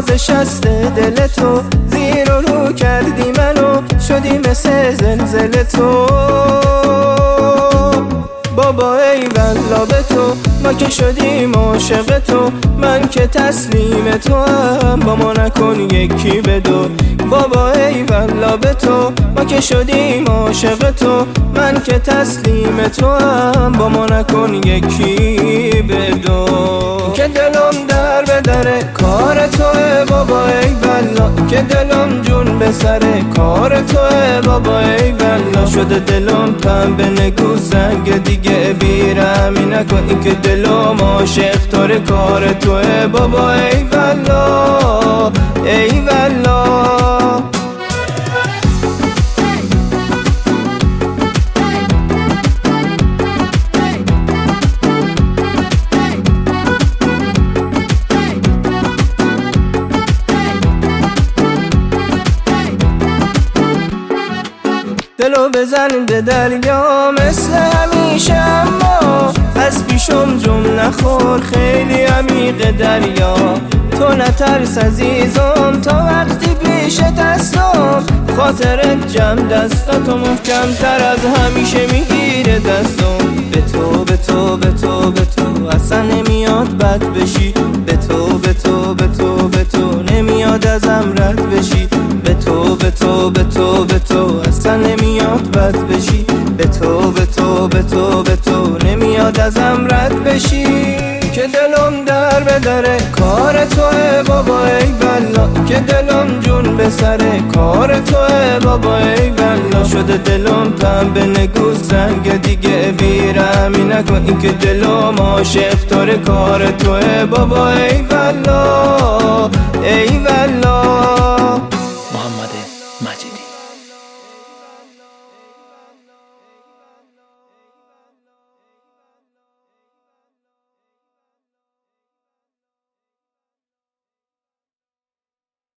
نوازش است دل تو، زیر و رو کردی منو شدی مثل زلزله تو. بابا ای والله به تو، ما که شدیم عاشق تو، من که تسلیم تو هم، با ما نکن یکی به دو. بابا ای والله به تو، ما که شدیم عاشق تو، من که تسلیم تو هم، با ما نکن یکی به دو. که دلم در به در کار توه بابا ای والله، که دلم جون به سر کار توه بابا ای والله. شده دلم پنبه نگو سنگ دیگه بیرمی نکن، این که دلم عاشق طور کار توه بابا ای والله ای والله. دلو بزن به دریا مثل همیشه، اما از پیشم جم نخور خیلی عمیق دریا. تو نترس عزیزم تا وقتی پیش دستم، خاطرت جمع دستاتو محکم تر از همیشه میگیره دستم. به تو به تو به تو به تو اصلا نمیاد بد بشی، به تو به تو به تو به تو نمیاد ازم رد بشی. به تو به تو به تو به تو اصلا نمیاد بد بشی، به تو به تو به تو به تو نمیاد ازم رد بشی. که دلم در به در کار توه بابا ای والله، که دلم جون به سر کار توه بابا ای والله. شده دلم پنبه نگو سنگ دیگه بیرمی نکن، این که دلم عاشق طور کار توه بابا ای والله ای والله.